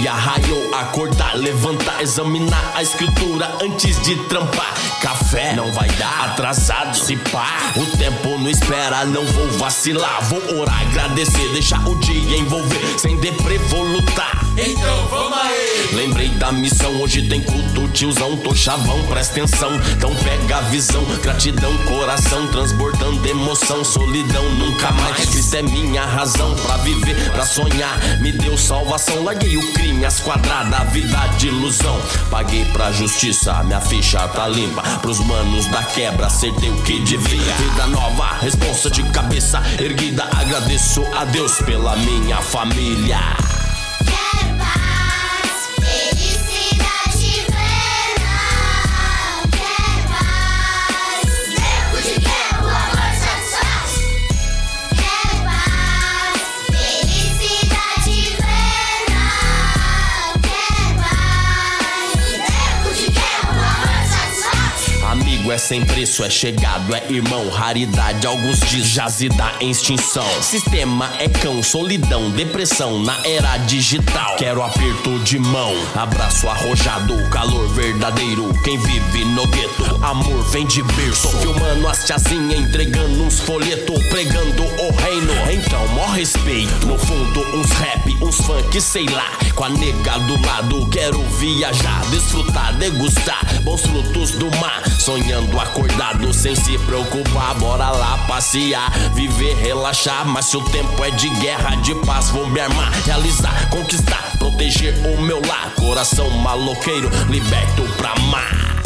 dia raiou, acordar, levantar, examinar a escritura antes de trampar. Café não vai dar, atrasado se pá. O tempo não espera, não vou vacilar. Vou orar, agradecer, deixar o dia envolver. Sem deprê vou lutar. Então vamos aí. Lembrei da missão, hoje tem culto, tiozão, tô chavão, presta atenção. Então pega a visão, gratidão, coração, transbordando emoção, solidão nunca mais. Cristo é minha razão pra viver, pra sonhar. Me deu salvação, larguei o crime, as quadradas, a vida de ilusão. Paguei pra justiça, minha ficha tá limpa. Pros manos da quebra, acertei o que devia. Vida nova, responsa de cabeça erguida. Agradeço a Deus pela minha família. Quero paz, felicidade plena. Quero paz, tempo de guerra, o amor satisfaz. Quero paz, felicidade plena. Quero paz, tempo de guerra, o amor satisfaz. Amigo é sem preço, é chegado, é irmão. Raridade, alguns diz jazida em extinção. Sistema é cão, solidão, depressão na era digital. Quero aperto de mão, abraço arrojado, calor verdadeiro. Quem vive no gueto, amor vem de berço. Filmando as tiazinhas, entregando uns folhetos, pregando o reino. Então, mó respeito. No fundo, uns rap, uns funk, sei lá. Com a nega do lado, quero viajar, desfrutar, degustar bons frutos do mar. Sonhando acordado, sem se preocupar. Bora lá passear, viver, relaxar. Mas se o tempo é de guerra, de paz, vou me armar, realizar, conquistar, proteger o meu lar. Coração maloqueiro, liberto pra amar.